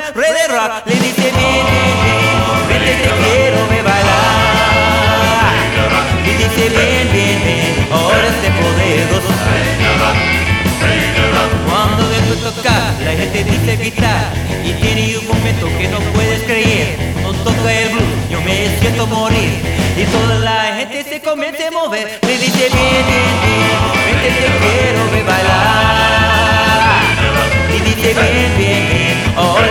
rey de rock, le dice bien, bien, bien, vente te quiero ver bailar. Le dice bien, bien, bien, ahora este poderoso. Cuando vengo a tocar, la gente dice gritar, y tiene un momento que no puedes creer. No toca el blues, yo me siento morir, y toda la gente se comienza a mover. Le dice bien, bien, bien, vente te quiero ver bailar. Le dice bien, bien, bien, ahora